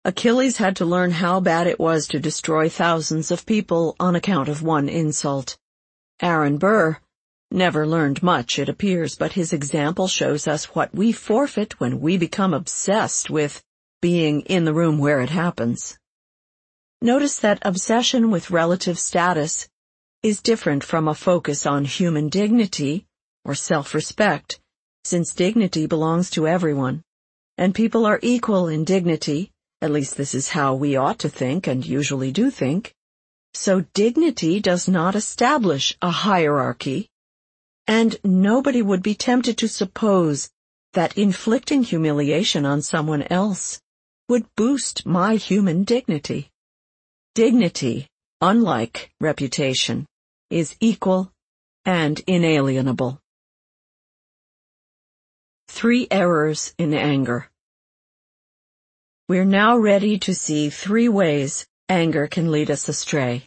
Achilles had to learn how bad it was to destroy thousands of people on account of one insult. Aaron Burr never learned much, it appears, but his example shows us what we forfeit when we become obsessed with being in the room where it happens. Notice that obsession with relative status is different from a focus on human dignity or self-respect, since dignity belongs to everyone, and people are equal in dignity. At least this is how we ought to think and usually do think. So dignity does not establish a hierarchy, and nobody would be tempted to suppose that inflicting humiliation on someone else would boost my human dignity. Dignity, unlike reputation, is equal and inalienable. 3 errors in anger. We're now ready to see 3 ways anger can lead us astray.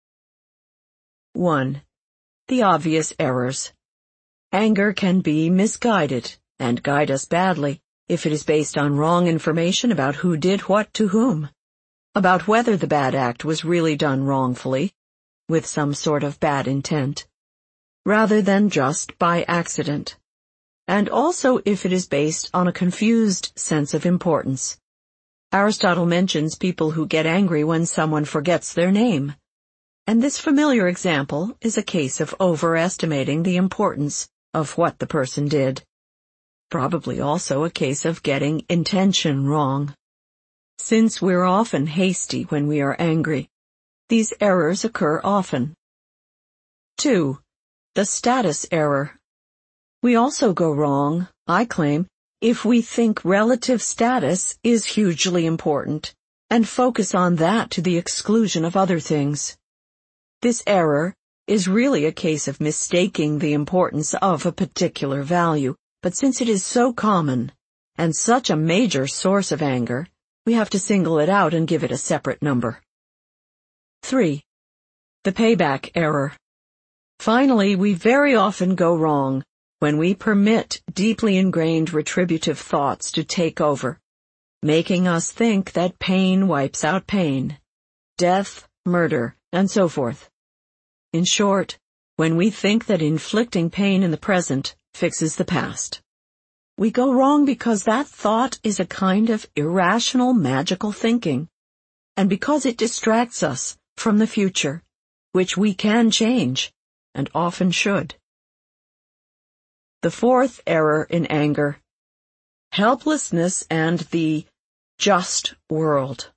1. The obvious errors. Anger can be misguided and guide us badly if it is based on wrong information about who did what to whom, about whether the bad act was really done wrongfully, with some sort of bad intent, rather than just by accident, and also if it is based on a confused sense of importance. Aristotle mentions people who get angry when someone forgets their name, and this familiar example is a case of overestimating the importance of what the person did. Probably also a case of getting intention wrong. Since we're often hasty when we are angry, these errors occur often. 2. The status error. We also go wrong, I claim, if we think relative status is hugely important and focus on that to the exclusion of other things. This error is really a case of mistaking the importance of a particular value, but since it is so common and such a major source of anger, we have to single it out and give it a separate number. 3. The payback error. Finally, we very often go wrong when we permit deeply ingrained retributive thoughts to take over, making us think that pain wipes out pain, death, murder, and so forth. In short, when we think that inflicting pain in the present fixes the past. We go wrong because that thought is a kind of irrational, magical thinking, and because it distracts us from the future, which we can change, and often should. The 4th error in anger. Helplessness and the just world.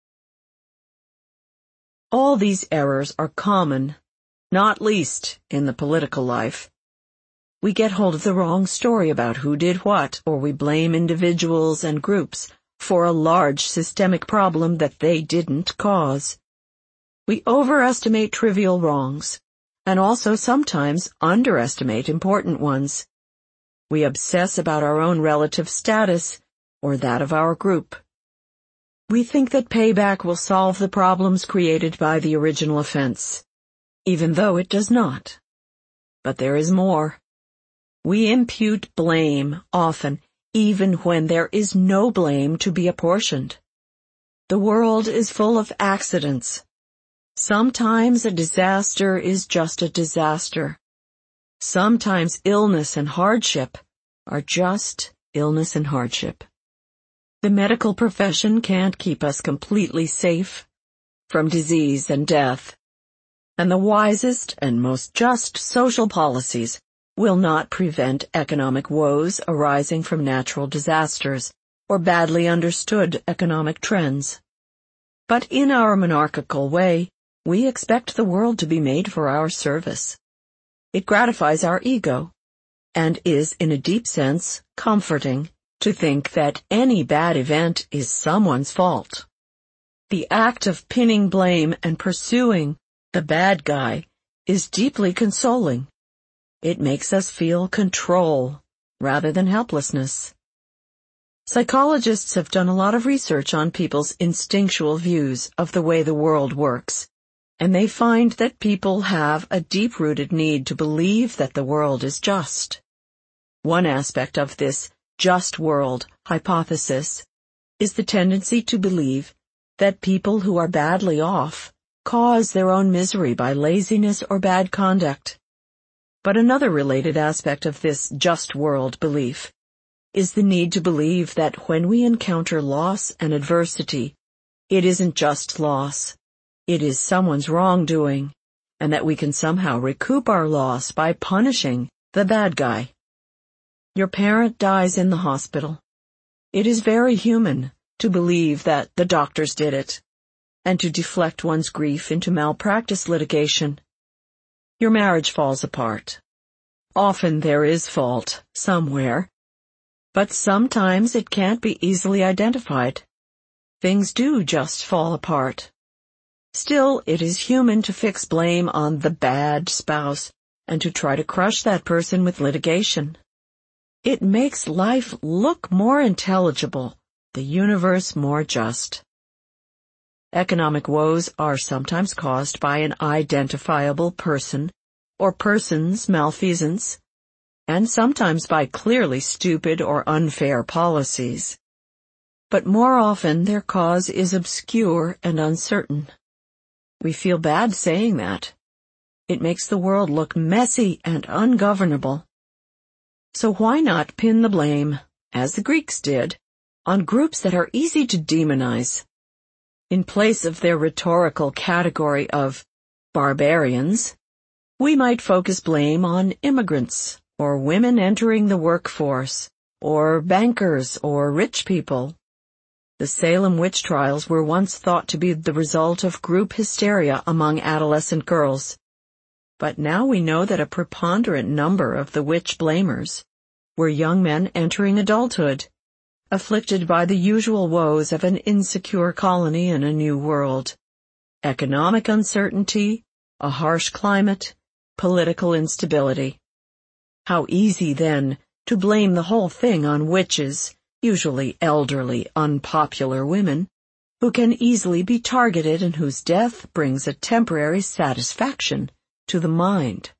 All these errors are common, not least in the political life. We get hold of the wrong story about who did what, or we blame individuals and groups for a large systemic problem that they didn't cause. We overestimate trivial wrongs, and also sometimes underestimate important ones. We obsess about our own relative status, or that of our group. We think that payback will solve the problems created by the original offense, even though it does not. But there is more. We impute blame often, even when there is no blame to be apportioned. The world is full of accidents. Sometimes a disaster is just a disaster. Sometimes illness and hardship are just illness and hardship. The medical profession can't keep us completely safe from disease and death, and the wisest and most just social policies will not prevent economic woes arising from natural disasters or badly understood economic trends. But in our monarchical way, we expect the world to be made for our service. It gratifies our ego, and is, in a deep sense, comforting to think that any bad event is someone's fault. The act of pinning blame and pursuing the bad guy is deeply consoling. It makes us feel control rather than helplessness. Psychologists have done a lot of research on people's instinctual views of the way the world works, and they find that people have a deep-rooted need to believe that the world is just. One aspect of this just world hypothesis is the tendency to believe that people who are badly off cause their own misery by laziness or bad conduct. But another related aspect of this just world belief is the need to believe that when we encounter loss and adversity, it isn't just loss. It is someone's wrongdoing, and that we can somehow recoup our loss by punishing the bad guy. Your parent dies in the hospital. It is very human to believe that the doctors did it, and to deflect one's grief into malpractice litigation. Your marriage falls apart. Often there is fault somewhere, but sometimes it can't be easily identified. Things do just fall apart. Still, it is human to fix blame on the bad spouse and to try to crush that person with litigation. It makes life look more intelligible, the universe more just. Economic woes are sometimes caused by an identifiable person or persons' malfeasance, and sometimes by clearly stupid or unfair policies. But more often their cause is obscure and uncertain. We feel bad saying that. It makes the world look messy and ungovernable. So why not pin the blame, as the Greeks did, on groups that are easy to demonize? In place of their rhetorical category of barbarians, we might focus blame on immigrants, or women entering the workforce, or bankers, or rich people. The Salem witch trials were once thought to be the result of group hysteria among adolescent girls. But now we know that a preponderant number of the witch blamers were young men entering adulthood, afflicted by the usual woes of an insecure colony in a new world. Economic uncertainty, a harsh climate, political instability. How easy, then, to blame the whole thing on witches, usually elderly, unpopular women, who can easily be targeted and whose death brings a temporary satisfaction to the mind.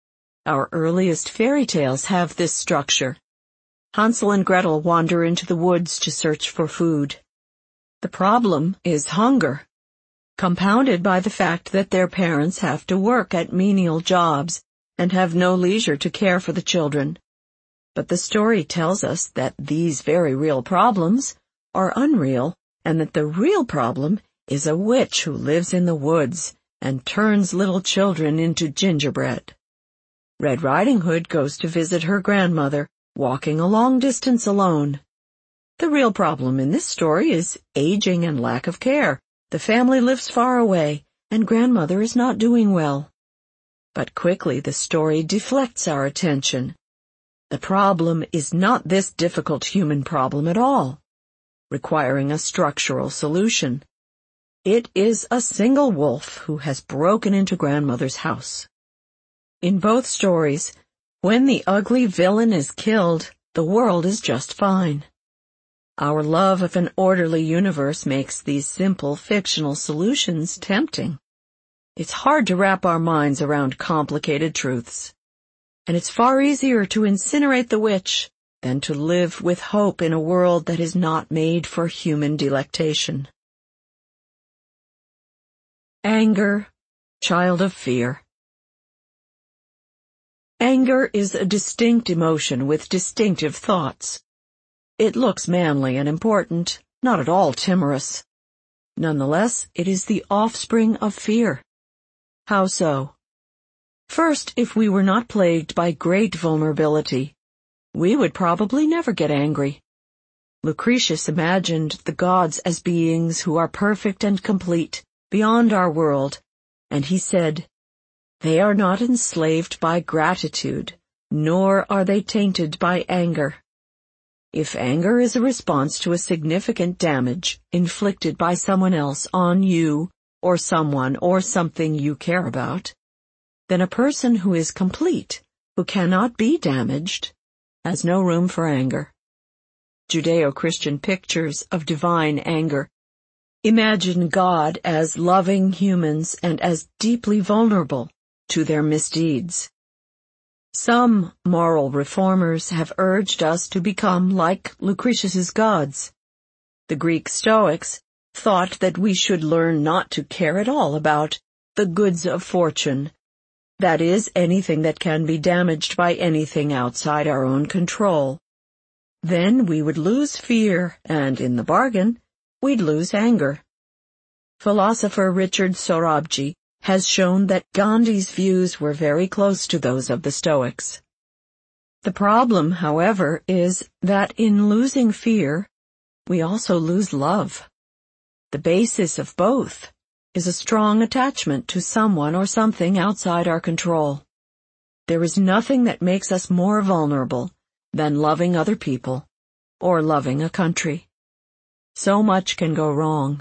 Our earliest fairy tales have this structure. Hansel and Gretel wander into the woods to search for food. The problem is hunger, compounded by the fact that their parents have to work at menial jobs and have no leisure to care for the children. But the story tells us that these very real problems are unreal, and that the real problem is a witch who lives in the woods and turns little children into gingerbread. Red Riding Hood goes to visit her grandmother, walking a long distance alone. The real problem in this story is aging and lack of care. The family lives far away, and grandmother is not doing well. But quickly the story deflects our attention. The problem is not this difficult human problem at all, requiring a structural solution. It is a single wolf who has broken into grandmother's house. In both stories, when the ugly villain is killed, the world is just fine. Our love of an orderly universe makes these simple fictional solutions tempting. It's hard to wrap our minds around complicated truths. And it's far easier to incinerate the witch than to live with hope in a world that is not made for human delectation. Anger, child of fear. Anger is a distinct emotion with distinctive thoughts. It looks manly and important, not at all timorous. Nonetheless, it is the offspring of fear. How so? First, if we were not plagued by great vulnerability, we would probably never get angry. Lucretius imagined the gods as beings who are perfect and complete, beyond our world, and he said, "They are not enslaved by gratitude, nor are they tainted by anger." If anger is a response to a significant damage inflicted by someone else on you, or someone or something you care about, then a person who is complete, who cannot be damaged, has no room for anger. Judeo-Christian pictures of divine anger imagine God as loving humans and as deeply vulnerable to their misdeeds. Some moral reformers have urged us to become like Lucretius's gods. The Greek Stoics thought that we should learn not to care at all about the goods of fortune, that is, anything that can be damaged by anything outside our own control. Then we would lose fear, and in the bargain, we'd lose anger. Philosopher Richard Sorabji has shown that Gandhi's views were very close to those of the Stoics. The problem, however, is that in losing fear, we also lose love. The basis of both is a strong attachment to someone or something outside our control. There is nothing that makes us more vulnerable than loving other people or loving a country. So much can go wrong.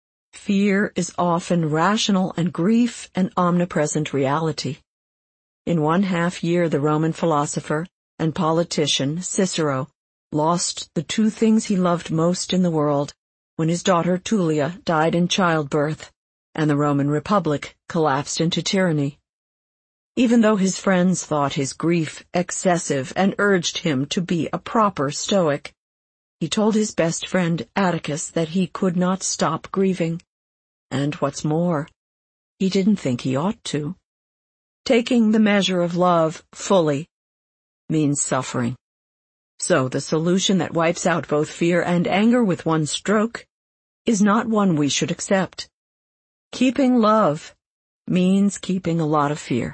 Fear is often rational and grief an omnipresent reality. In 1/2 year, the Roman philosopher and politician Cicero lost the 2 things he loved most in the world when his daughter Tullia died in childbirth and the Roman Republic collapsed into tyranny. Even though his friends thought his grief excessive and urged him to be a proper Stoic, he told his best friend Atticus that he could not stop grieving. And what's more, he didn't think he ought to. Taking the measure of love fully means suffering. So the solution that wipes out both fear and anger with one stroke is not one we should accept. Keeping love means keeping a lot of fear.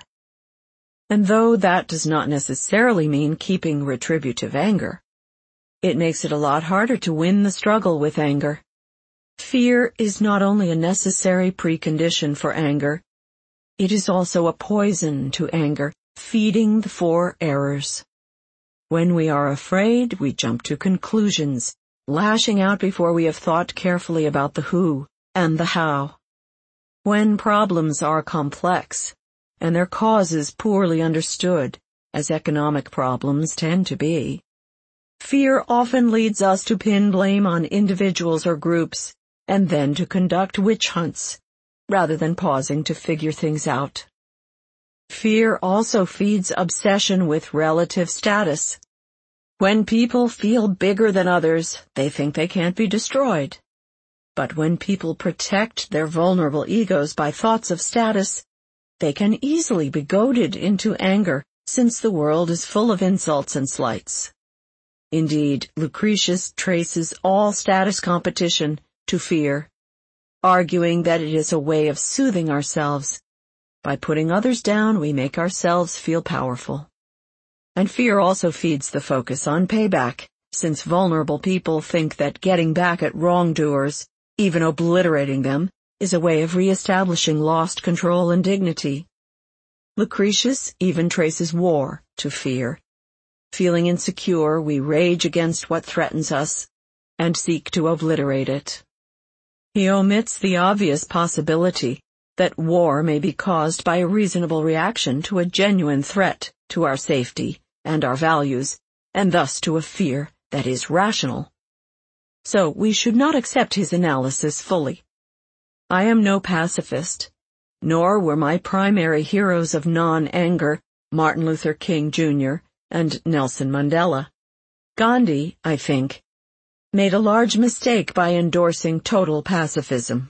And though that does not necessarily mean keeping retributive anger, it makes it a lot harder to win the struggle with anger. Fear is not only a necessary precondition for anger, it is also a poison to anger, feeding the 4 errors. When we are afraid, we jump to conclusions, lashing out before we have thought carefully about the who and the how. When problems are complex, and their causes poorly understood, as economic problems tend to be, fear often leads us to pin blame on individuals or groups, and then to conduct witch hunts, rather than pausing to figure things out. Fear also feeds obsession with relative status. When people feel bigger than others, they think they can't be destroyed. But when people protect their vulnerable egos by thoughts of status, they can easily be goaded into anger, since the world is full of insults and slights. Indeed, Lucretius traces all status competition to fear, arguing that it is a way of soothing ourselves. By putting others down, we make ourselves feel powerful. And fear also feeds the focus on payback, since vulnerable people think that getting back at wrongdoers, even obliterating them, is a way of re-establishing lost control and dignity. Lucretius even traces war to fear. Feeling insecure, we rage against what threatens us and seek to obliterate it. He omits the obvious possibility that war may be caused by a reasonable reaction to a genuine threat to our safety and our values, and thus to a fear that is rational. So we should not accept his analysis fully. I am no pacifist, nor were my primary heroes of non-anger Martin Luther King Jr. and Nelson Mandela. Gandhi, I think, made a large mistake by endorsing total pacifism.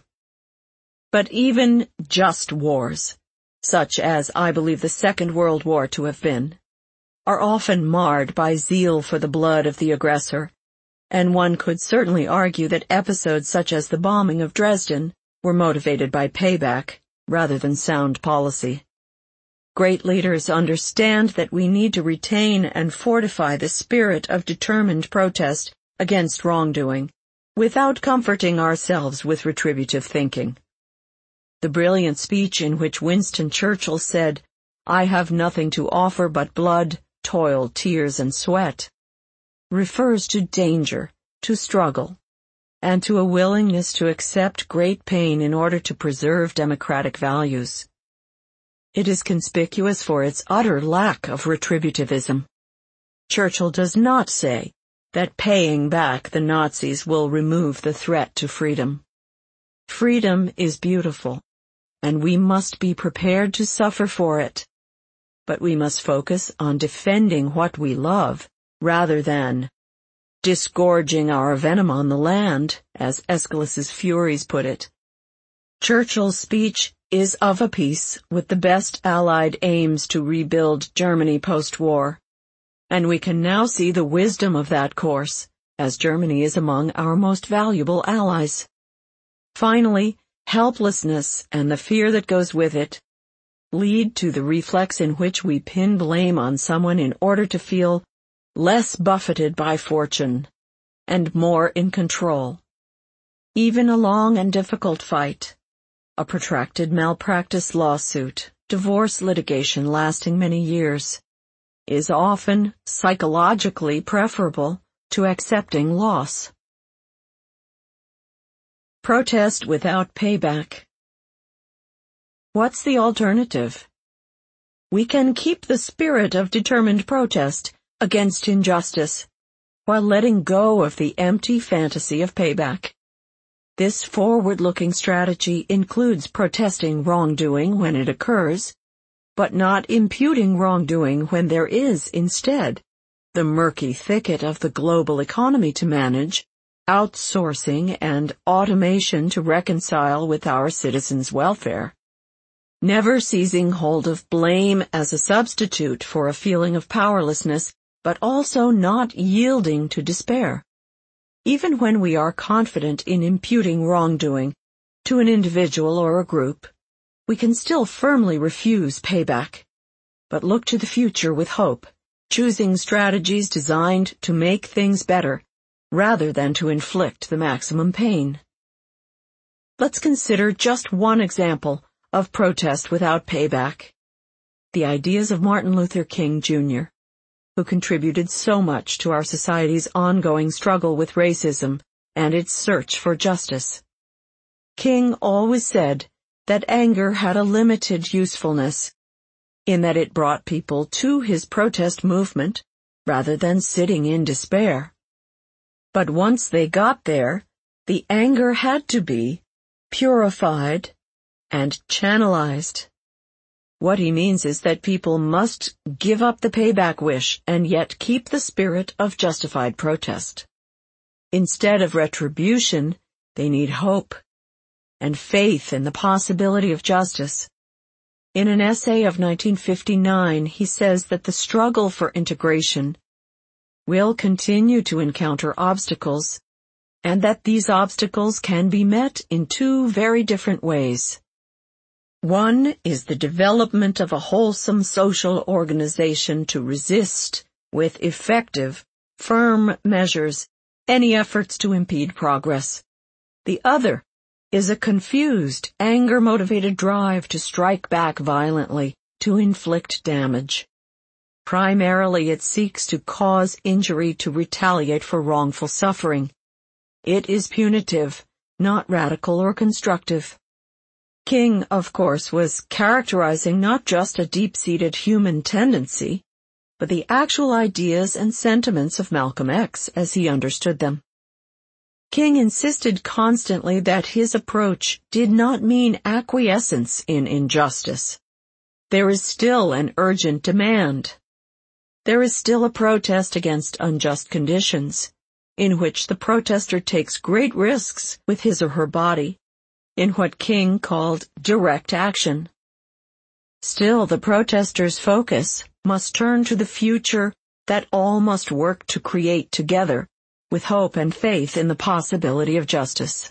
But even just wars, such as I believe the Second World War to have been, are often marred by zeal for the blood of the aggressor, and one could certainly argue that episodes such as the bombing of Dresden were motivated by payback rather than sound policy. Great leaders understand that we need to retain and fortify the spirit of determined protest against wrongdoing, without comforting ourselves with retributive thinking. The brilliant speech in which Winston Churchill said, "I have nothing to offer but blood, toil, tears, and sweat," refers to danger, to struggle, and to a willingness to accept great pain in order to preserve democratic values. It is conspicuous for its utter lack of retributivism. Churchill does not say that paying back the Nazis will remove the threat to freedom. Freedom is beautiful, and we must be prepared to suffer for it. But we must focus on defending what we love rather than disgorging our venom on the land, as Aeschylus's Furies put it. Churchill's speech is of a piece with the best Allied aims to rebuild Germany post-war, and we can now see the wisdom of that course, as Germany is among our most valuable allies. Finally, helplessness and the fear that goes with it lead to the reflex in which we pin blame on someone in order to feel less buffeted by fortune and more in control. Even a long and difficult fight, a protracted malpractice lawsuit, divorce litigation lasting many years, is often psychologically preferable to accepting loss. Protest without payback. What's the alternative? We can keep the spirit of determined protest against injustice while letting go of the empty fantasy of payback. This forward-looking strategy includes protesting wrongdoing when it occurs, but not imputing wrongdoing when there is, instead, the murky thicket of the global economy to manage, outsourcing and automation to reconcile with our citizens' welfare. Never seizing hold of blame as a substitute for a feeling of powerlessness, but also not yielding to despair. Even when we are confident in imputing wrongdoing to an individual or a group, we can still firmly refuse payback, but look to the future with hope, choosing strategies designed to make things better rather than to inflict the maximum pain. Let's consider just one example of protest without payback: the ideas of Martin Luther King, Jr., who contributed so much to our society's ongoing struggle with racism and its search for justice. King always said that anger had a limited usefulness, in that it brought people to his protest movement rather than sitting in despair. But once they got there, the anger had to be purified and channelized. What he means is that people must give up the payback wish and yet keep the spirit of justified protest. Instead of retribution, they need hope and faith in the possibility of justice. In an essay of 1959, he says that the struggle for integration will continue to encounter obstacles, and that these obstacles can be met in two very different ways. One is the development of a wholesome social organization to resist, with effective, firm measures, any efforts to impede progress. The other is a confused, anger-motivated drive to strike back violently, to inflict damage. Primarily, it seeks to cause injury to retaliate for wrongful suffering. It is punitive, not radical or constructive. King, of course, was characterizing not just a deep-seated human tendency, but the actual ideas and sentiments of Malcolm X as he understood them. King insisted constantly that his approach did not mean acquiescence in injustice. There is still an urgent demand. There is still a protest against unjust conditions, in which the protester takes great risks with his or her body, in what King called direct action. Still, the protester's focus must turn to the future that all must work to create together, with hope and faith in the possibility of justice.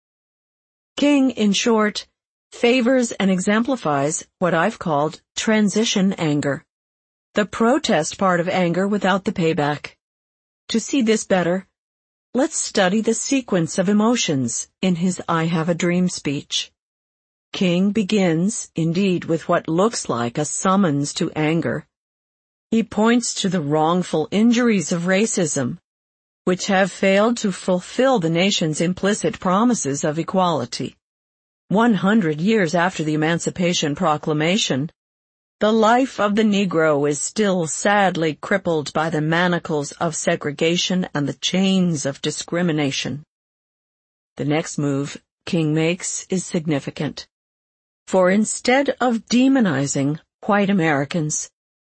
King, in short, favors and exemplifies what I've called transition anger, the protest part of anger without the payback. To see this better, let's study the sequence of emotions in his I Have a Dream speech. King begins, indeed, with what looks like a summons to anger. He points to the wrongful injuries of racism, which have failed to fulfill the nation's implicit promises of equality. 100 years after the Emancipation Proclamation, the life of the Negro is still sadly crippled by the manacles of segregation and the chains of discrimination. The next move King makes is significant. For instead of demonizing white Americans,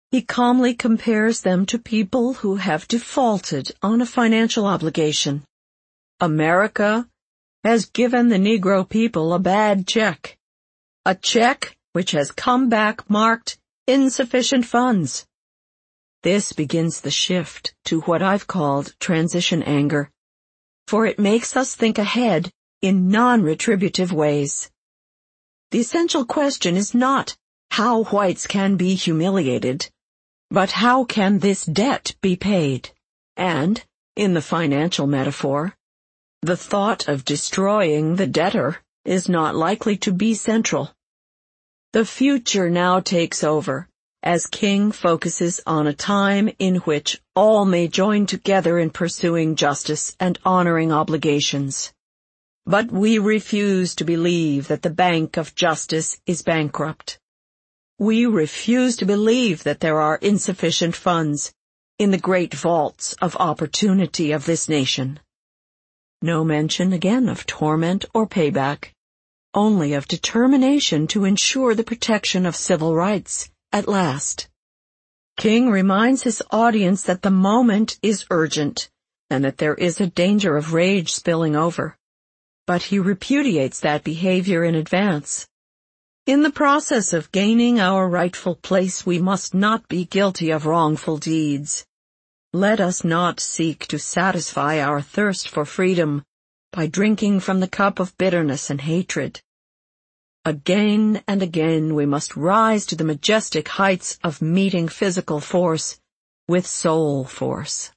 He calmly compares them to people who have defaulted on a financial obligation. America has given the Negro people a bad check. A check which has come back marked insufficient funds. This begins the shift to what I've called transition anger, for it makes us think ahead in non-retributive ways. The essential question is not how whites can be humiliated, but how can this debt be paid? And, in the financial metaphor, the thought of destroying the debtor is not likely to be central. The future now takes over, as King focuses on a time in which all may join together in pursuing justice and honoring obligations. But we refuse to believe that the Bank of Justice is bankrupt. We refuse to believe that there are insufficient funds in the great vaults of opportunity of this nation. No mention again of torment or payback, only of determination to ensure the protection of civil rights at last. King reminds his audience that the moment is urgent and that there is a danger of rage spilling over. But he repudiates that behavior in advance. In the process of gaining our rightful place, we must not be guilty of wrongful deeds. Let us not seek to satisfy our thirst for freedom by drinking from the cup of bitterness and hatred. Again and again we must rise to the majestic heights of meeting physical force with soul force.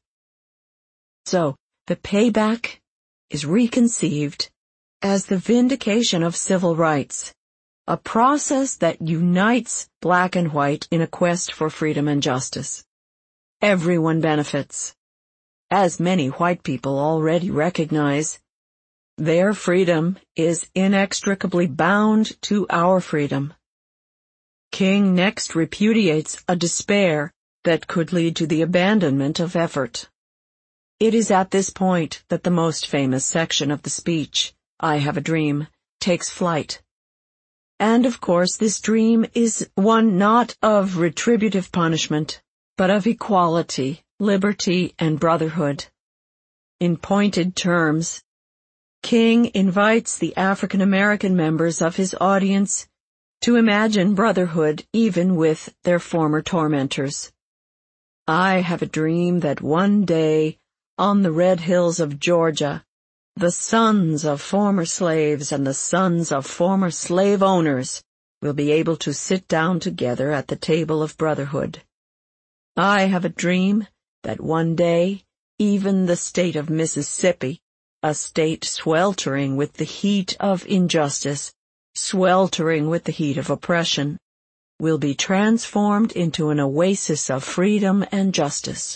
So, the payback is reconceived as the vindication of civil rights, a process that unites black and white in a quest for freedom and justice. Everyone benefits. As many white people already recognize, their freedom is inextricably bound to our freedom. King next repudiates a despair that could lead to the abandonment of effort. It is at this point that the most famous section of the speech, I Have a Dream, takes flight. And of course this dream is one not of retributive punishment, but of equality, liberty, and brotherhood. In pointed terms, King invites the African American members of his audience to imagine brotherhood even with their former tormentors. I have a dream that one day, on the red hills of Georgia, the sons of former slaves and the sons of former slave owners will be able to sit down together at the table of brotherhood. I have a dream that one day, even the state of Mississippi, a state sweltering with the heat of injustice, sweltering with the heat of oppression, will be transformed into an oasis of freedom and justice.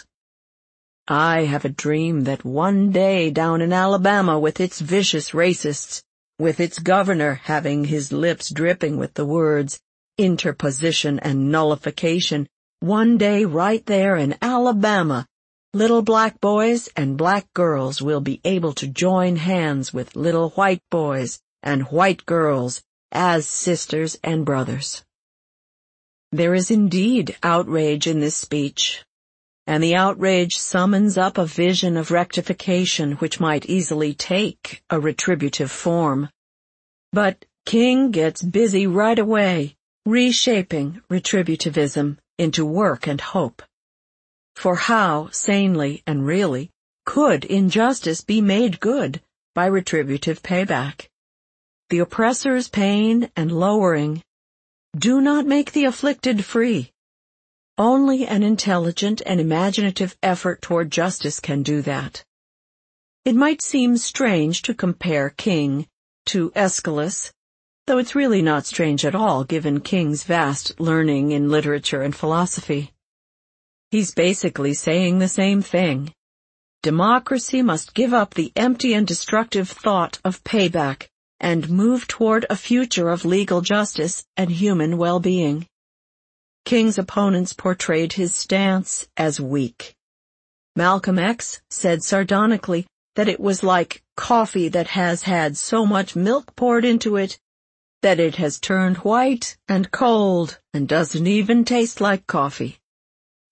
I have a dream that one day down in Alabama with its vicious racists, with its governor having his lips dripping with the words interposition and nullification, one day right there in Alabama, little black boys and black girls will be able to join hands with little white boys and white girls as sisters and brothers. There is indeed outrage in this speech, and the outrage summons up a vision of rectification which might easily take a retributive form. But King gets busy right away, reshaping retributivism into work and hope. For how, sanely and really, could injustice be made good by retributive payback? The oppressor's pain and lowering do not make the afflicted free. Only an intelligent and imaginative effort toward justice can do that. It might seem strange to compare King to Aeschylus, though it's really not strange at all given King's vast learning in literature and philosophy. He's basically saying the same thing. Democracy must give up the empty and destructive thought of payback and move toward a future of legal justice and human well-being. King's opponents portrayed his stance as weak. Malcolm X said sardonically that it was like coffee that has had so much milk poured into it that it has turned white and cold and doesn't even taste like coffee.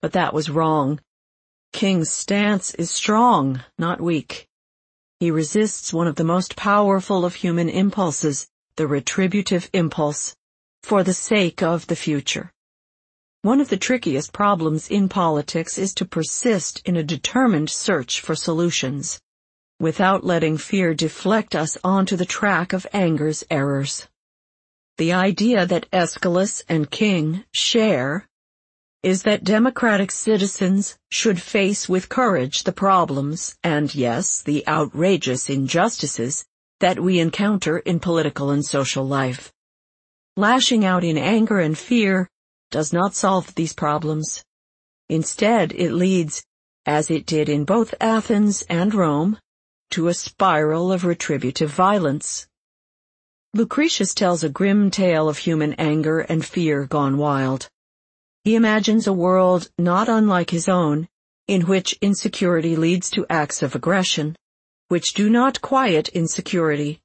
But that was wrong. King's stance is strong, not weak. He resists one of the most powerful of human impulses, the retributive impulse, for the sake of the future. One of the trickiest problems in politics is to persist in a determined search for solutions, without letting fear deflect us onto the track of anger's errors. The idea that Aeschylus and King share is that democratic citizens should face with courage the problems and, yes, the outrageous injustices that we encounter in political and social life. Lashing out in anger and fear does not solve these problems. Instead, it leads, as it did in both Athens and Rome, to a spiral of retributive violence. Lucretius tells a grim tale of human anger and fear gone wild. He imagines a world not unlike his own, in which insecurity leads to acts of aggression, which do not quiet insecurity.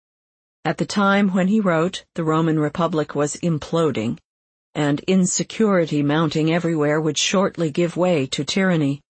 At the time when he wrote, the Roman Republic was imploding, and insecurity mounting everywhere would shortly give way to tyranny.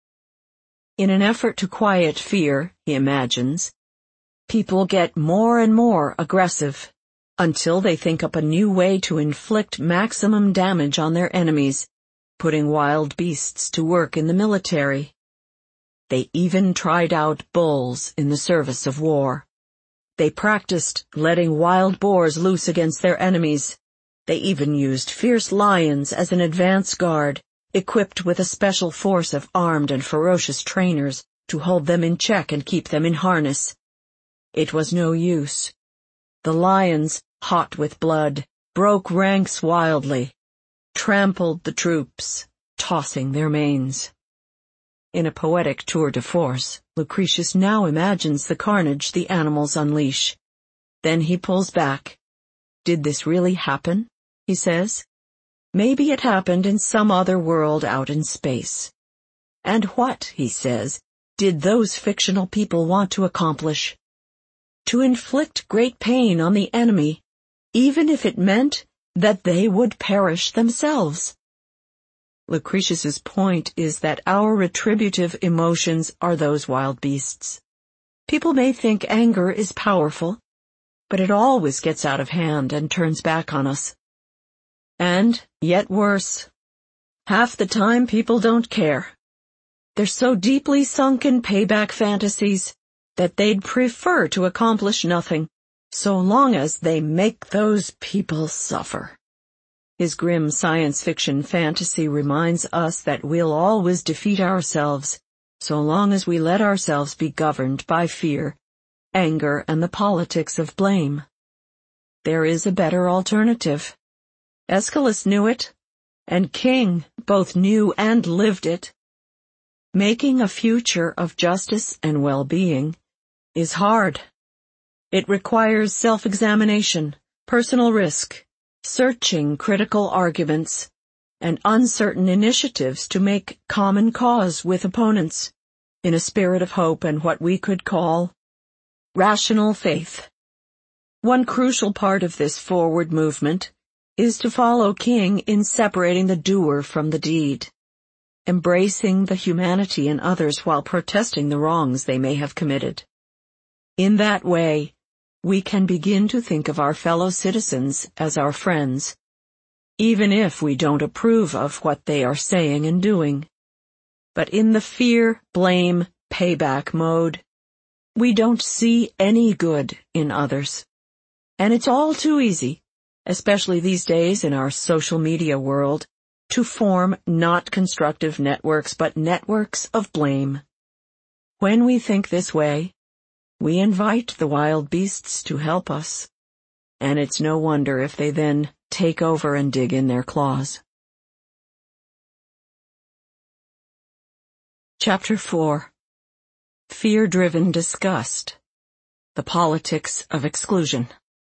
In an effort to quiet fear, he imagines, people get more and more aggressive, until they think up a new way to inflict maximum damage on their enemies, putting wild beasts to work in the military. They even tried out bulls in the service of war. They practiced letting wild boars loose against their enemies. They even used fierce lions as an advance guard, equipped with a special force of armed and ferocious trainers to hold them in check and keep them in harness. It was no use. The lions, hot with blood, broke ranks wildly, trampled the troops, tossing their manes. In a poetic tour de force, Lucretius now imagines the carnage the animals unleash. Then he pulls back. Did this really happen? He says. Maybe it happened in some other world out in space. And what, he says, did those fictional people want to accomplish? To inflict great pain on the enemy, even if it meant that they would perish themselves. Lucretius's point is that our retributive emotions are those wild beasts. People may think anger is powerful, but it always gets out of hand and turns back on us. And, yet worse, half the time people don't care. They're so deeply sunk in payback fantasies that they'd prefer to accomplish nothing, so long as they make those people suffer. His grim science fiction fantasy reminds us that we'll always defeat ourselves, so long as we let ourselves be governed by fear, anger, and the politics of blame. There is a better alternative. Aeschylus knew it, and King both knew and lived it. Making a future of justice and well-being is hard. It requires self-examination, personal risk, searching critical arguments, and uncertain initiatives to make common cause with opponents, in a spirit of hope and what we could call rational faith. One crucial part of this forward movement is to follow King in separating the doer from the deed, embracing the humanity in others while protesting the wrongs they may have committed. In that way, we can begin to think of our fellow citizens as our friends, even if we don't approve of what they are saying and doing. But in the fear, blame, payback mode, we don't see any good in others. And it's all too easy, especially these days in our social media world, to form not constructive networks but networks of blame. When we think this way, we invite the wild beasts to help us, and it's no wonder if they then take over and dig in their claws. Chapter 4. Fear-driven disgust. The politics of exclusion.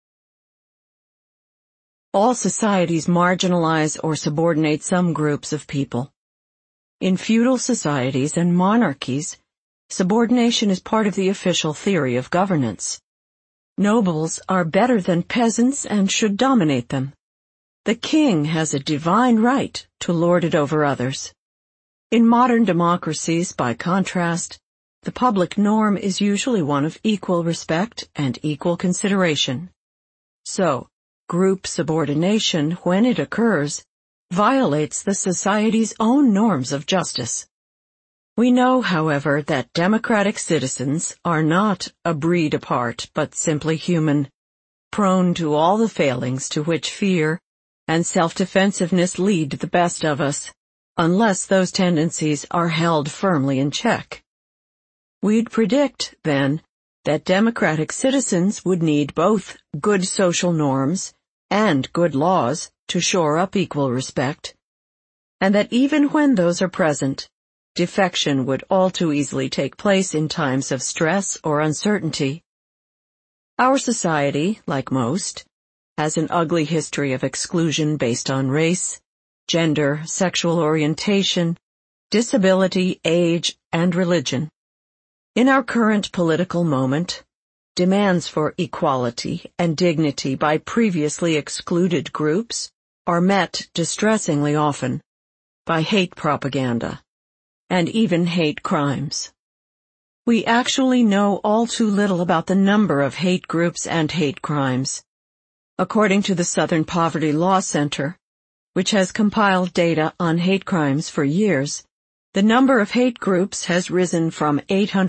All societies marginalize or subordinate some groups of people. In feudal societies and monarchies, subordination is part of the official theory of governance. Nobles are better than peasants and should dominate them. The king has a divine right to lord it over others. In modern democracies, by contrast, the public norm is usually one of equal respect and equal consideration. So, group subordination, when it occurs, violates the society's own norms of justice. We know, however, that democratic citizens are not a breed apart, but simply human, prone to all the failings to which fear and self-defensiveness lead the best of us, unless those tendencies are held firmly in check. We'd predict, then, that democratic citizens would need both good social norms and good laws to shore up equal respect, and that even when those are present, defection would all too easily take place in times of stress or uncertainty. Our society, like most, has an ugly history of exclusion based on race, gender, sexual orientation, disability, age, and religion. In our current political moment, demands for equality and dignity by previously excluded groups are met distressingly often by hate propaganda and even hate crimes. We actually know all too little about the number of hate groups and hate crimes. According to the Southern Poverty Law Center, which has compiled data on hate crimes for years, the number of hate groups has risen from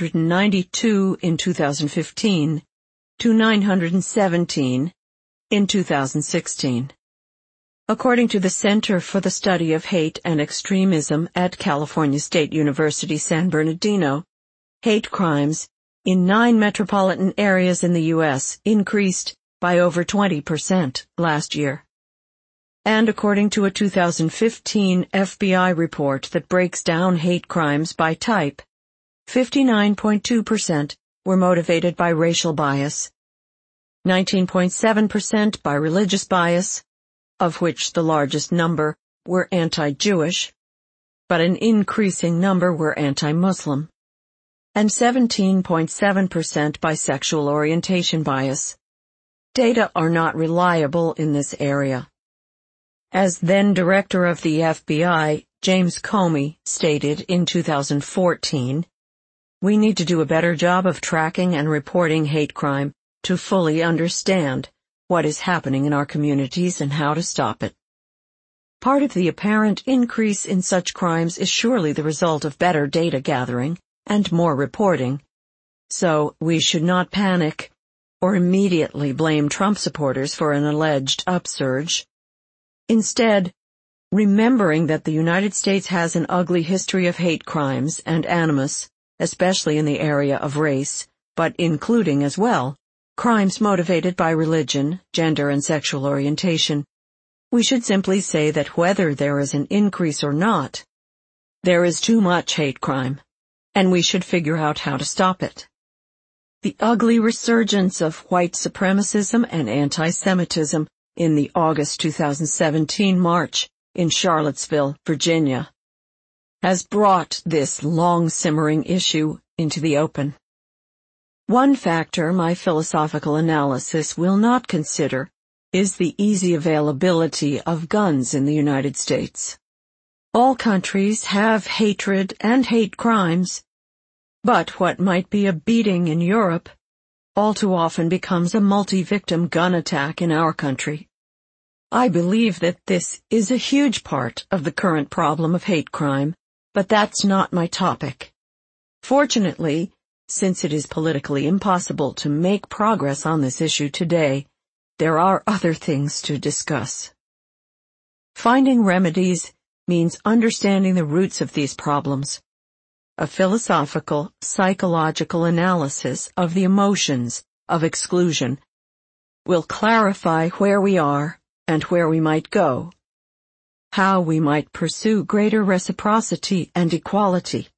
892 in 2015 to 917 in 2016. According to the Center for the Study of Hate and Extremism at California State University, San Bernardino, hate crimes in 9 metropolitan areas in the U.S. increased by over 20% last year. And according to a 2015 FBI report that breaks down hate crimes by type, 59.2% were motivated by racial bias, 19.7% by religious bias, of which the largest number were anti-Jewish, but an increasing number were anti-Muslim, and 17.7% by sexual orientation bias. Data are not reliable in this area. As then Director of the FBI, James Comey, stated in 2014, we need to do a better job of tracking and reporting hate crime to fully understand what is happening in our communities and how to stop it. Part of the apparent increase in such crimes is surely the result of better data gathering and more reporting. So we should not panic or immediately blame Trump supporters for an alleged upsurge. Instead, remembering that the United States has an ugly history of hate crimes and animus, especially in the area of race, but including as well crimes motivated by religion, gender, and sexual orientation, we should simply say that whether there is an increase or not, there is too much hate crime, and we should figure out how to stop it. The ugly resurgence of white supremacism and anti-Semitism in the August 2017 march in Charlottesville, Virginia, has brought this long-simmering issue into the open. One factor my philosophical analysis will not consider is the easy availability of guns in the United States. All countries have hatred and hate crimes, but what might be a beating in Europe all too often becomes a multi-victim gun attack in our country. I believe that this is a huge part of the current problem of hate crime, but that's not my topic. Fortunately, since it is politically impossible to make progress on this issue today, there are other things to discuss. Finding remedies means understanding the roots of these problems. A philosophical, psychological analysis of the emotions of exclusion will clarify where we are and where we might go, how we might pursue greater reciprocity and equality.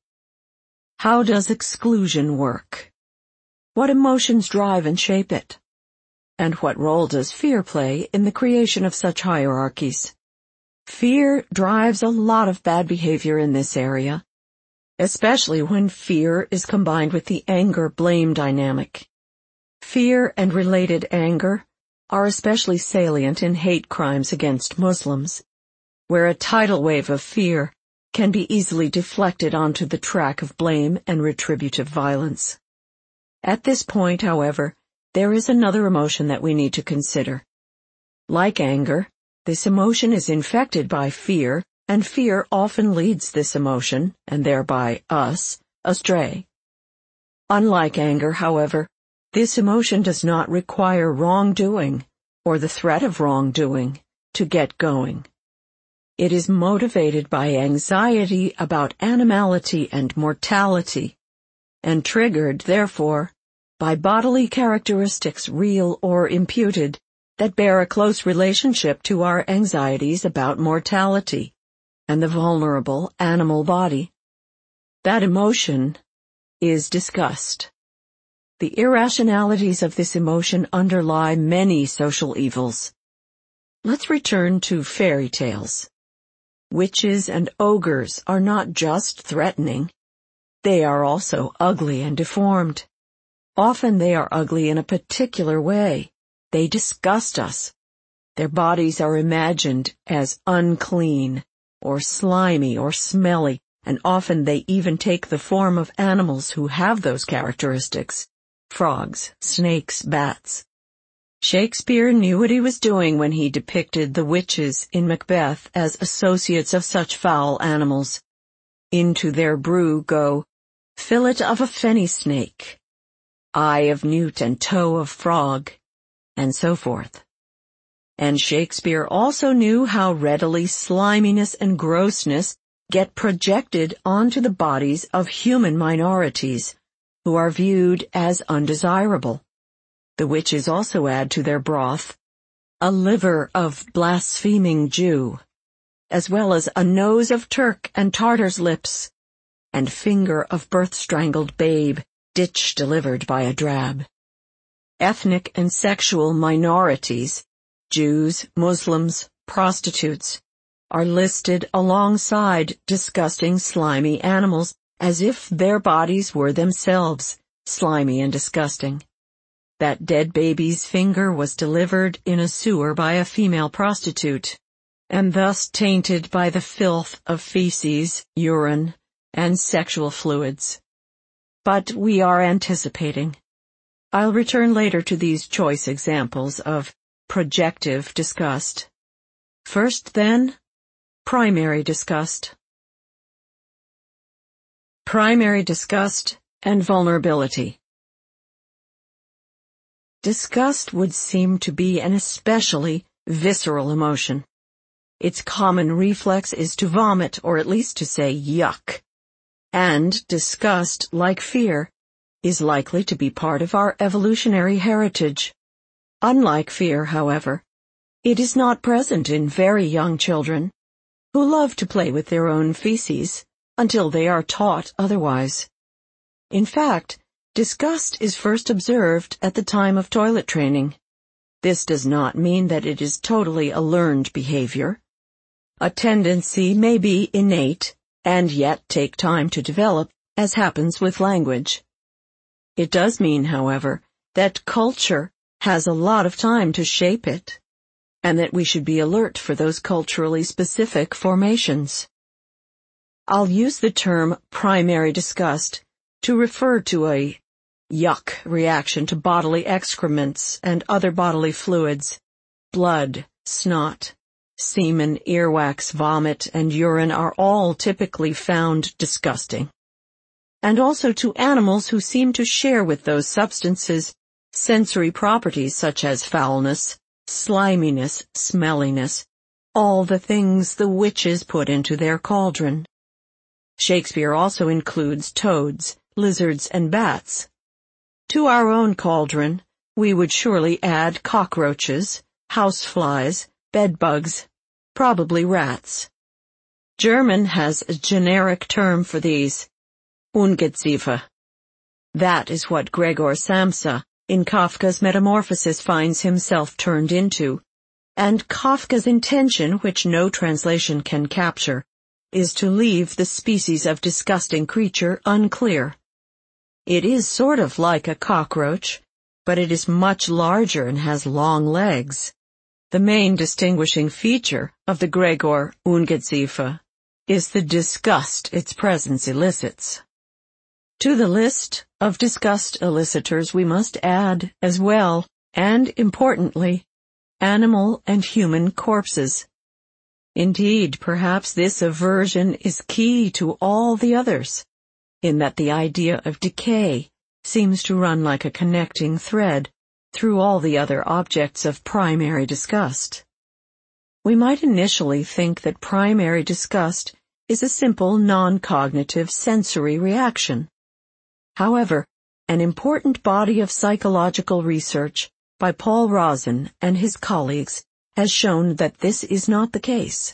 How does exclusion work? What emotions drive and shape it? And what role does fear play in the creation of such hierarchies? Fear drives a lot of bad behavior in this area, especially when fear is combined with the anger-blame dynamic. Fear and related anger are especially salient in hate crimes against Muslims, where a tidal wave of fear can be easily deflected onto the track of blame and retributive violence. At this point, however, there is another emotion that we need to consider. Like anger, this emotion is infected by fear, and fear often leads this emotion, and thereby us, astray. Unlike anger, however, this emotion does not require wrongdoing, or the threat of wrongdoing, to get going. It is motivated by anxiety about animality and mortality, and triggered, therefore, by bodily characteristics, real or imputed, that bear a close relationship to our anxieties about mortality and the vulnerable animal body. That emotion is disgust. The irrationalities of this emotion underlie many social evils. Let's return to fairy tales. Witches and ogres are not just threatening. They are also ugly and deformed. Often they are ugly in a particular way. They disgust us. Their bodies are imagined as unclean, or slimy, or smelly, and often they even take the form of animals who have those characteristics. Frogs, snakes, bats. Shakespeare knew what he was doing when he depicted the witches in Macbeth as associates of such foul animals. Into their brew go fillet of a fenny snake, eye of newt and toe of frog, and so forth. And Shakespeare also knew how readily sliminess and grossness get projected onto the bodies of human minorities, who are viewed as undesirable. The witches also add to their broth a liver of blaspheming Jew, as well as a nose of Turk and Tartar's lips, and finger of birth-strangled babe, ditch delivered by a drab. Ethnic and sexual minorities, Jews, Muslims, prostitutes, are listed alongside disgusting, slimy animals as if their bodies were themselves slimy and disgusting. That dead baby's finger was delivered in a sewer by a female prostitute, and thus tainted by the filth of feces, urine, and sexual fluids. But we are anticipating. I'll return later to these choice examples of projective disgust. First, then, primary disgust. Primary disgust and vulnerability. Disgust would seem to be an especially visceral emotion. Its common reflex is to vomit, or at least to say yuck. And disgust, like fear, is likely to be part of our evolutionary heritage. Unlike fear, however, it is not present in very young children, who love to play with their own feces until they are taught otherwise. In fact, disgust is first observed at the time of toilet training. This does not mean that it is totally a learned behavior. A tendency may be innate and yet take time to develop, as happens with language. It does mean, however, that culture has a lot of time to shape it, and that we should be alert for those culturally specific formations. I'll use the term primary disgust to refer to a yuck reaction to bodily excrements and other bodily fluids. Blood, snot, semen, earwax, vomit, and urine are all typically found disgusting. And also to animals who seem to share with those substances sensory properties such as foulness, sliminess, smelliness, all the things the witches put into their cauldron. Shakespeare also includes toads, lizards, and bats. To our own cauldron, we would surely add cockroaches, houseflies, bedbugs, probably rats. German has a generic term for these, Ungeziefer. That is what Gregor Samsa in Kafka's Metamorphosis finds himself turned into, and Kafka's intention, which no translation can capture, is to leave the species of disgusting creature unclear. It is sort of like a cockroach, but it is much larger and has long legs. The main distinguishing feature of the Gregor Ungeziefer is the disgust its presence elicits. To the list of disgust elicitors we must add, as well, and importantly, animal and human corpses. Indeed, perhaps this aversion is key to all the others, in that the idea of decay seems to run like a connecting thread through all the other objects of primary disgust. We might initially think that primary disgust is a simple non-cognitive sensory reaction. However, an important body of psychological research by Paul Rozin and his colleagues has shown that this is not the case.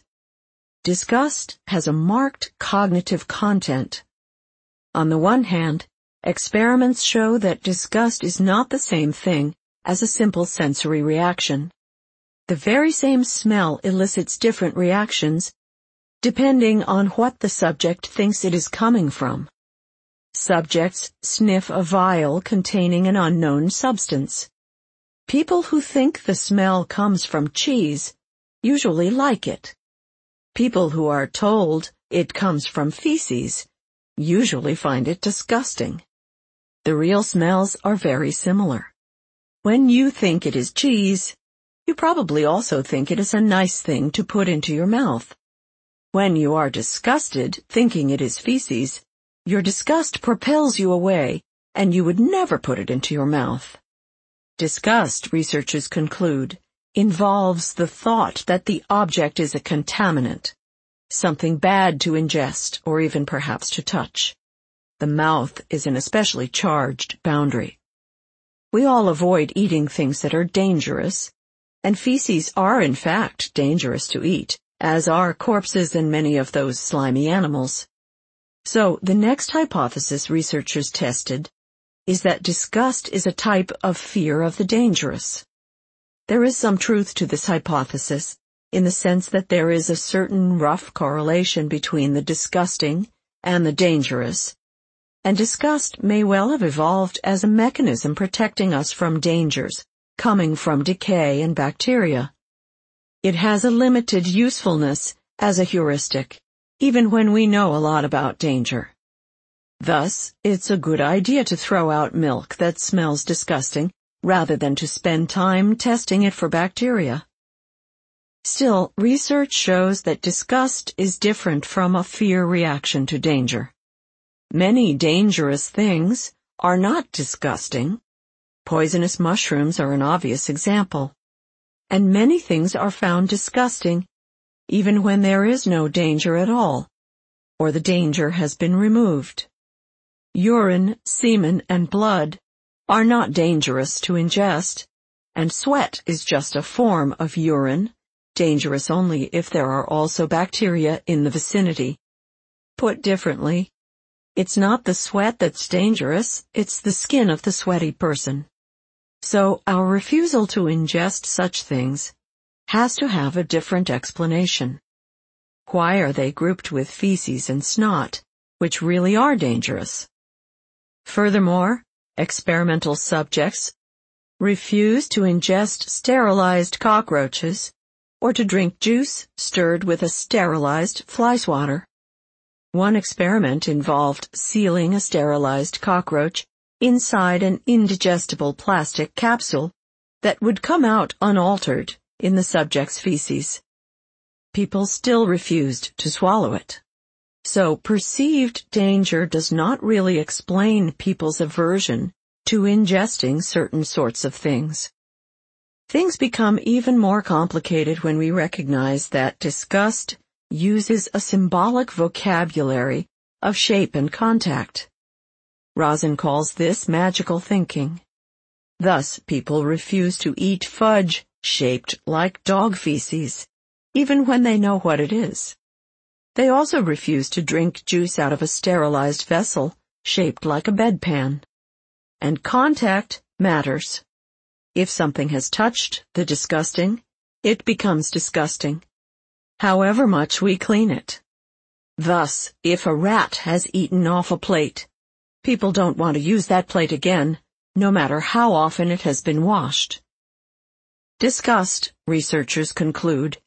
Disgust has a marked cognitive content. On the one hand, experiments show that disgust is not the same thing as a simple sensory reaction. The very same smell elicits different reactions depending on what the subject thinks it is coming from. Subjects sniff a vial containing an unknown substance. People who think the smell comes from cheese usually like it. People who are told it comes from feces usually find it disgusting. The real smells are very similar. When you think it is cheese, you probably also think it is a nice thing to put into your mouth. When you are disgusted, thinking it is feces, your disgust propels you away, and you would never put it into your mouth. Disgust, researchers conclude, involves the thought that the object is a contaminant, something bad to ingest or even perhaps to touch. The mouth is an especially charged boundary. We all avoid eating things that are dangerous, and feces are in fact dangerous to eat, as are corpses and many of those slimy animals. So, the next hypothesis researchers tested is that disgust is a type of fear of the dangerous. There is some truth to this hypothesis, in the sense that there is a certain rough correlation between the disgusting and the dangerous, and disgust may well have evolved as a mechanism protecting us from dangers coming from decay and bacteria. It has a limited usefulness as a heuristic, even when we know a lot about danger. Thus, it's a good idea to throw out milk that smells disgusting rather than to spend time testing it for bacteria. Still, research shows that disgust is different from a fear reaction to danger. Many dangerous things are not disgusting. Poisonous mushrooms are an obvious example. And many things are found disgusting even when there is no danger at all, or the danger has been removed. Urine, semen, and blood are not dangerous to ingest, and sweat is just a form of urine, dangerous only if there are also bacteria in the vicinity. Put differently, it's not the sweat that's dangerous, it's the skin of the sweaty person. So our refusal to ingest such things has to have a different explanation. Why are they grouped with feces and snot, which really are dangerous? Furthermore, experimental subjects refuse to ingest sterilized cockroaches or to drink juice stirred with a sterilized fly swatter. One experiment involved sealing a sterilized cockroach inside an indigestible plastic capsule that would come out unaltered in the subject's feces. People still refused to swallow it. So perceived danger does not really explain people's aversion to ingesting certain sorts of things. Things become even more complicated when we recognize that disgust uses a symbolic vocabulary of shape and contact. Rozin calls this magical thinking. Thus, people refuse to eat fudge shaped like dog feces, even when they know what it is. They also refuse to drink juice out of a sterilized vessel shaped like a bedpan. And contact matters. If something has touched the disgusting, it becomes disgusting, however much we clean it. Thus, if a rat has eaten off a plate, people don't want to use that plate again, no matter how often it has been washed. Disgust, researchers conclude,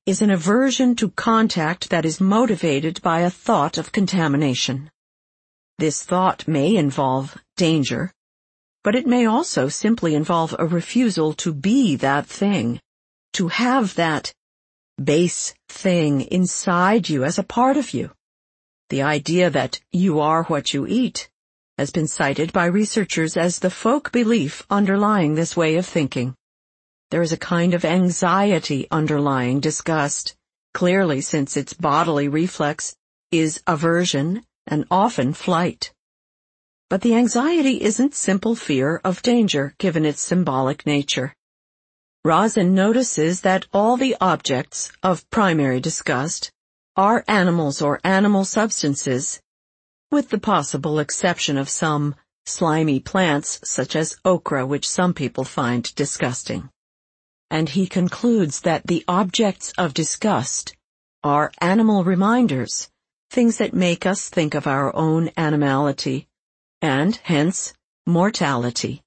is an aversion to contact that is motivated by a thought of contamination. This thought may involve danger, but it may also simply involve a refusal to be that thing, to have that base thing inside you as a part of you. The idea that you are what you eat has been cited by researchers as the folk belief underlying this way of thinking. There is a kind of anxiety underlying disgust, clearly since its bodily reflex is aversion and often flight. But the anxiety isn't simple fear of danger given its symbolic nature. Rosin notices that all the objects of primary disgust are animals or animal substances, with the possible exception of some slimy plants such as okra, which some people find disgusting. And he concludes that the objects of disgust are animal reminders, things that make us think of our own animality, and, hence, mortality.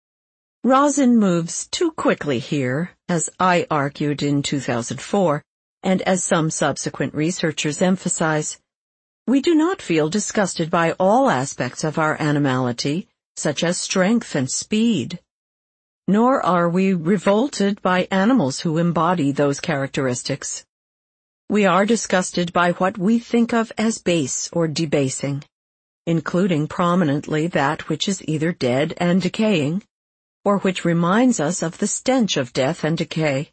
Rosin moves too quickly here, as I argued in 2004, and as some subsequent researchers emphasize. We do not feel disgusted by all aspects of our animality, such as strength and speed. Nor are we revolted by animals who embody those characteristics. We are disgusted by what we think of as base or debasing, including prominently that which is either dead and decaying, or which reminds us of the stench of death and decay.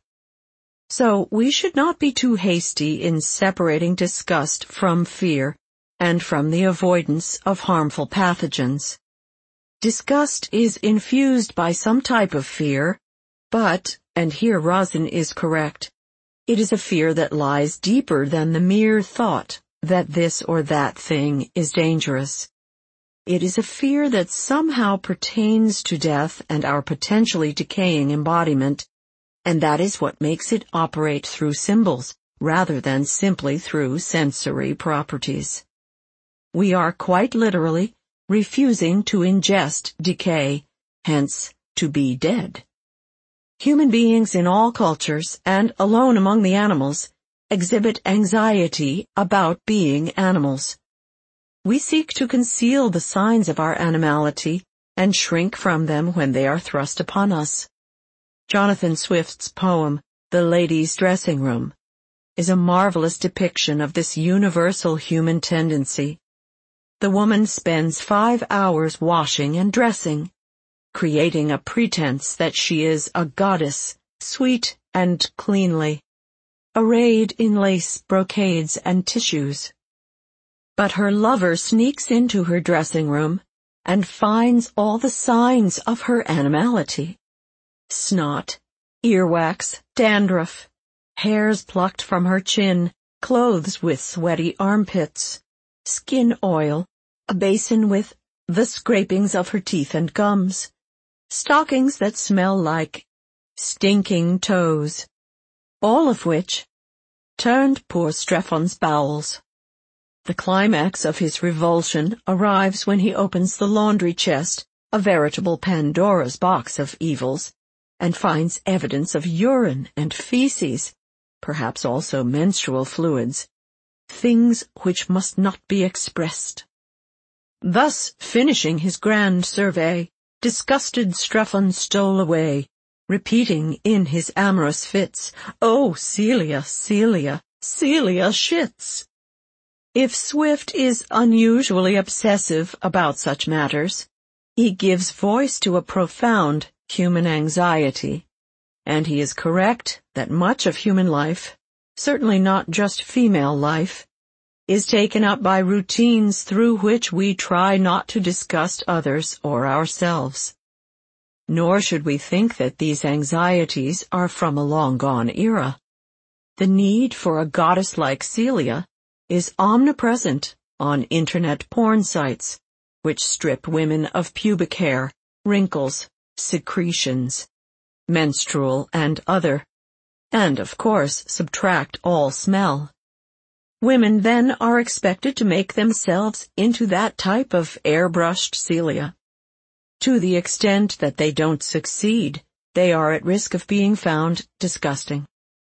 So we should not be too hasty in separating disgust from fear and from the avoidance of harmful pathogens. Disgust is infused by some type of fear, but, and here Rosin is correct, it is a fear that lies deeper than the mere thought that this or that thing is dangerous. It is a fear that somehow pertains to death and our potentially decaying embodiment, and that is what makes it operate through symbols rather than simply through sensory properties. We are quite literally refusing to ingest decay, hence to be dead. Human beings in all cultures, and alone among the animals, exhibit anxiety about being animals. We seek to conceal the signs of our animality and shrink from them when they are thrust upon us. Jonathan Swift's poem, The Lady's Dressing Room, is a marvelous depiction of this universal human tendency. The woman spends 5 hours washing and dressing, creating a pretense that she is a goddess, sweet and cleanly, arrayed in lace, brocades, and tissues. But her lover sneaks into her dressing room and finds all the signs of her animality. Snot, earwax, dandruff, hairs plucked from her chin, clothes with sweaty armpits, skin oil, a basin with the scrapings of her teeth and gums, stockings that smell like stinking toes, all of which turned poor Strephon's bowels. The climax of his revulsion arrives when he opens the laundry chest, a veritable Pandora's box of evils, and finds evidence of urine and feces, perhaps also menstrual fluids, things which must not be expressed. Thus, finishing his grand survey, disgusted Strephon stole away, repeating in his amorous fits, "Oh, Celia, Celia, Celia shits." If Swift is unusually obsessive about such matters, he gives voice to a profound human anxiety, and he is correct that much of human life, certainly not just female life, is taken up by routines through which we try not to disgust others or ourselves. Nor should we think that these anxieties are from a long-gone era. The need for a goddess like Celia is omnipresent on internet porn sites, which strip women of pubic hair, wrinkles, secretions, menstrual and other, and of course subtract all smell. Women then are expected to make themselves into that type of airbrushed Celia. To the extent that they don't succeed, they are at risk of being found disgusting.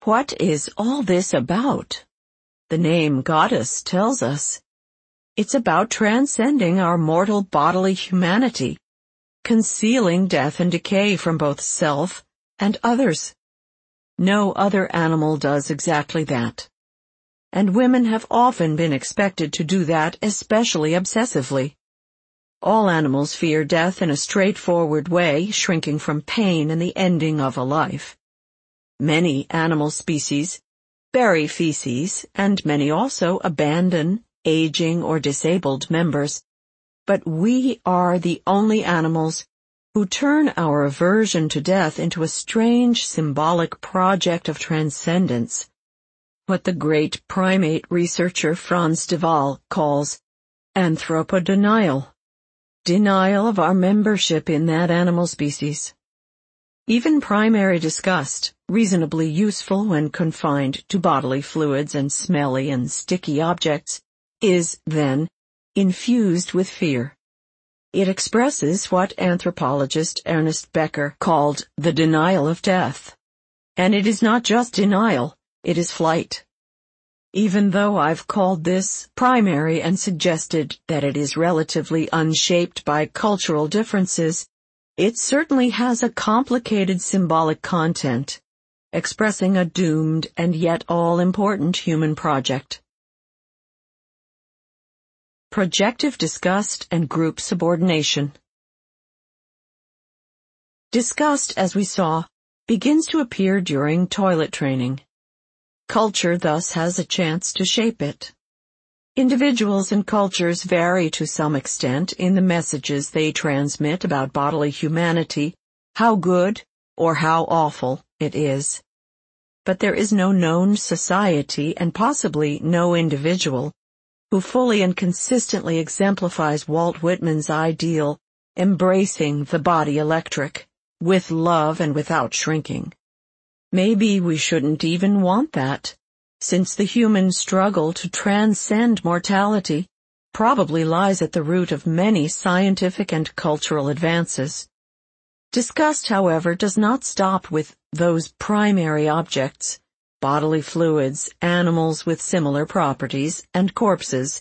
What is all this about? The name goddess tells us. It's about transcending our mortal bodily humanity, concealing death and decay from both self and others. No other animal does exactly that. And women have often been expected to do that especially obsessively. All animals fear death in a straightforward way, shrinking from pain and the ending of a life. Many animal species bury feces, and many also abandon aging or disabled members. But we are the only animals who turn our aversion to death into a strange symbolic project of transcendence, what the great primate researcher Frans de Waal calls anthropodenial, denial of our membership in that animal species. Even primary disgust, reasonably useful when confined to bodily fluids and smelly and sticky objects, is, then, infused with fear. It expresses what anthropologist Ernest Becker called the denial of death. And it is not just denial, it is flight. Even though I've called this primary and suggested that it is relatively unshaped by cultural differences, it certainly has a complicated symbolic content, expressing a doomed and yet all-important human project. Projective disgust and group subordination. Disgust, as we saw, begins to appear during toilet training. Culture thus has a chance to shape it. Individuals and cultures vary to some extent in the messages they transmit about bodily humanity, how good or how awful it is. But there is no known society and possibly no individual who fully and consistently exemplifies Walt Whitman's ideal, embracing the body electric, with love and without shrinking. Maybe we shouldn't even want that, since the human struggle to transcend mortality probably lies at the root of many scientific and cultural advances. Disgust, however, does not stop with those primary objects, bodily fluids, animals with similar properties, and corpses.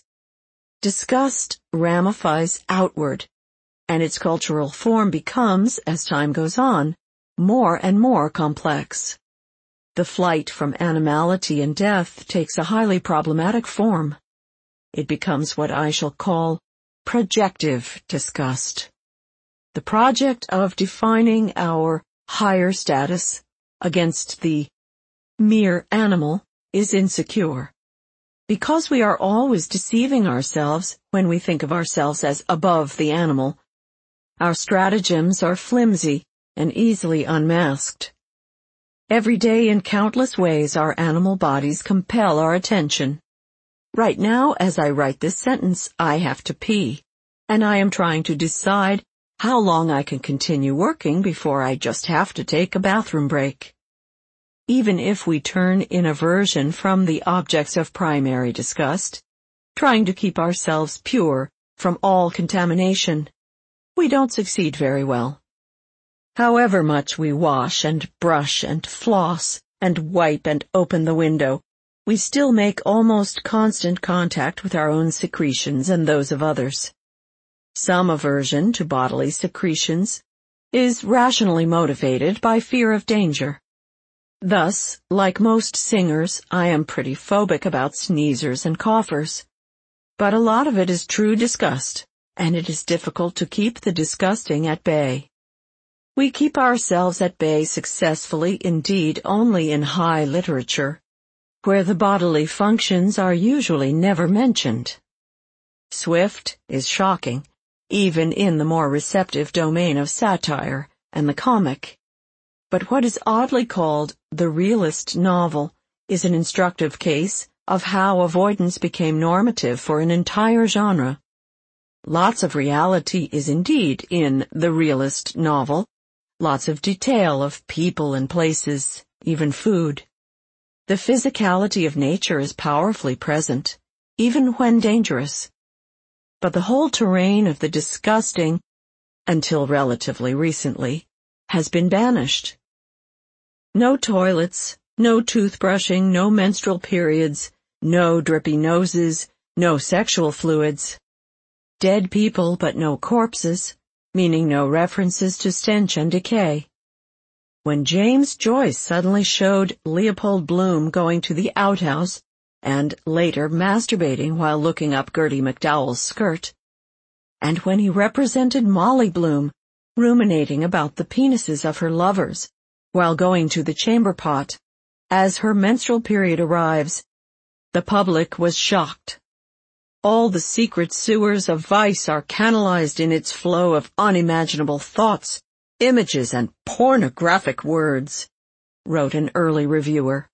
Disgust ramifies outward, and its cultural form becomes, as time goes on, more and more complex. The flight from animality and death takes a highly problematic form. It becomes what I shall call projective disgust. The project of defining our higher status against the mere animal is insecure. Because we are always deceiving ourselves when we think of ourselves as above the animal, our stratagems are flimsy and easily unmasked. Every day in countless ways our animal bodies compel our attention. Right now, as I write this sentence, I have to pee, and I am trying to decide how long I can continue working before I just have to take a bathroom break. Even if we turn in aversion from the objects of primary disgust, trying to keep ourselves pure from all contamination, we don't succeed very well. However much we wash and brush and floss and wipe and open the window, we still make almost constant contact with our own secretions and those of others. Some aversion to bodily secretions is rationally motivated by fear of danger. Thus, like most singers, I am pretty phobic about sneezers and coughers. But a lot of it is true disgust, and it is difficult to keep the disgusting at bay. We keep ourselves at bay successfully indeed only in high literature, where the bodily functions are usually never mentioned. Swift is shocking, even in the more receptive domain of satire and the comic. But what is oddly called the realist novel is an instructive case of how avoidance became normative for an entire genre. Lots of reality is indeed in the realist novel, lots of detail of people and places, even food. The physicality of nature is powerfully present, even when dangerous. But the whole terrain of the disgusting, until relatively recently, has been banished. No toilets, No toothbrushing, no menstrual periods, no drippy noses, no sexual fluids. Dead people but no corpses, meaning no references to stench and decay. When James Joyce suddenly showed Leopold Bloom going to the outhouse and later masturbating while looking up Gertie McDowell's skirt, and when he represented Molly Bloom ruminating about the penises of her lovers while going to the chamber pot as her menstrual period arrives, the public was shocked. All the secret sewers of vice are canalized in its flow of unimaginable thoughts, images, and pornographic words, wrote an early reviewer.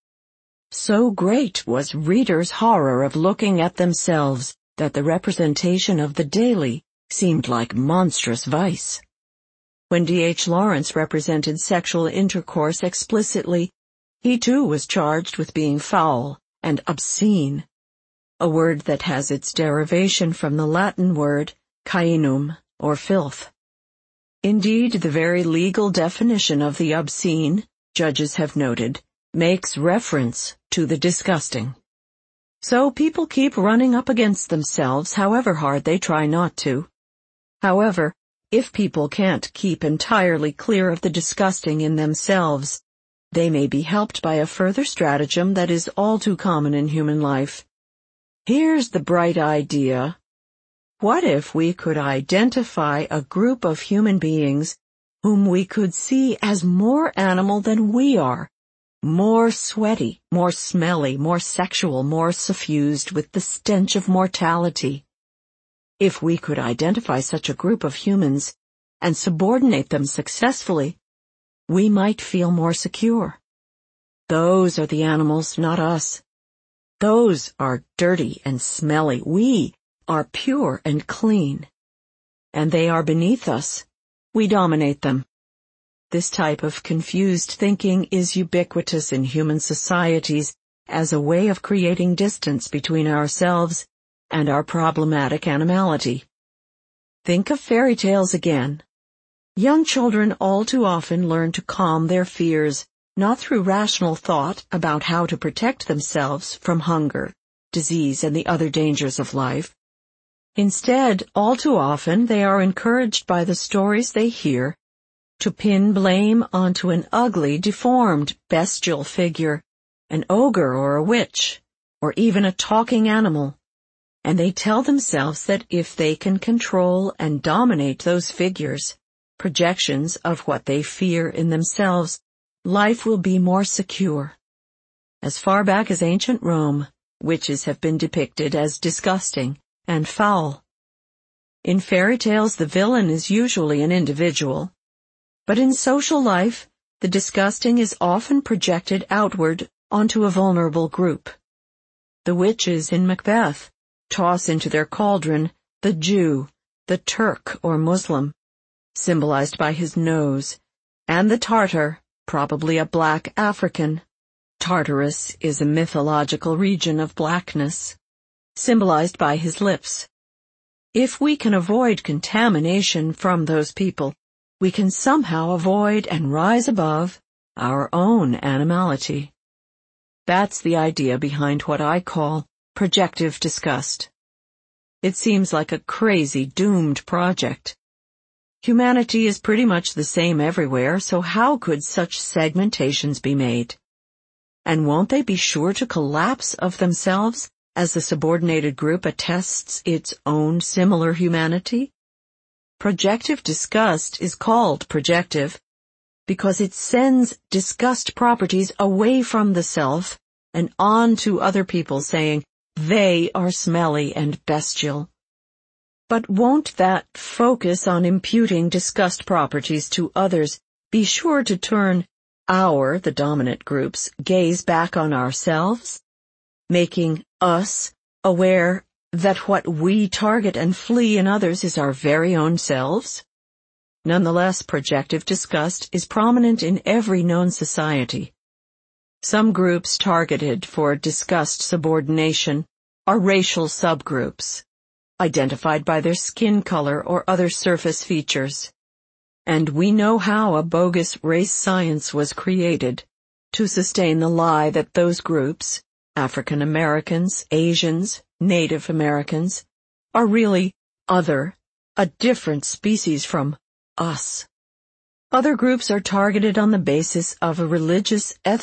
So great was readers' horror of looking at themselves that the representation of the daily seemed like monstrous vice. When D.H. Lawrence represented sexual intercourse explicitly, he too was charged with being foul and obscene, a word that has its derivation from the Latin word caenum, or filth. Indeed, the very legal definition of the obscene, judges have noted, makes reference to the disgusting. So people keep running up against themselves, however hard they try not to. However, if people can't keep entirely clear of the disgusting in themselves, they may be helped by a further stratagem that is all too common in human life. Here's the bright idea. What if we could identify a group of human beings whom we could see as more animal than we are, more sweaty, more smelly, more sexual, more suffused with the stench of mortality? If we could identify such a group of humans and subordinate them successfully, we might feel more secure. Those are the animals, not us. Those are dirty and smelly. We are pure and clean. And they are beneath us. We dominate them. This type of confused thinking is ubiquitous in human societies as a way of creating distance between ourselves and our problematic animality. Think of fairy tales again. Young children all too often learn to calm their fears, not through rational thought about how to protect themselves from hunger, disease, and the other dangers of life. Instead, all too often they are encouraged by the stories they hear to pin blame onto an ugly, deformed, bestial figure, an ogre or a witch, or even a talking animal. And they tell themselves that if they can control and dominate those figures, projections of what they fear in themselves, life will be more secure. As far back as ancient Rome, witches have been depicted as disgusting and foul. In fairy tales, the villain is usually an individual. But in social life, the disgusting is often projected outward onto a vulnerable group. The witches in Macbeth toss into their cauldron the Jew, the Turk or Muslim, symbolized by his nose, and the Tartar, probably a black African. Tartarus is a mythological region of blackness, symbolized by his lips. If we can avoid contamination from those people, we can somehow avoid and rise above our own animality. That's the idea behind what I call projective disgust. It seems like a crazy, doomed project. Humanity is pretty much the same everywhere, so how could such segmentations be made? And won't they be sure to collapse of themselves as the subordinated group attests its own similar humanity? Projective disgust is called projective because it sends disgust properties away from the self and on to other people, saying they are smelly and bestial. But won't that focus on imputing disgust properties to others be sure to turn the dominant group's gaze back on ourselves, making us aware that what we target and flee in others is our very own selves? Nonetheless, projective disgust is prominent in every known society. Some groups targeted for disgust subordination are racial subgroups, identified by their skin color or other surface features. And we know how a bogus race science was created, to sustain the lie that those groups, African Americans, Asians, Native Americans, are really other, a different species from us. Other groups are targeted on the basis of a religious,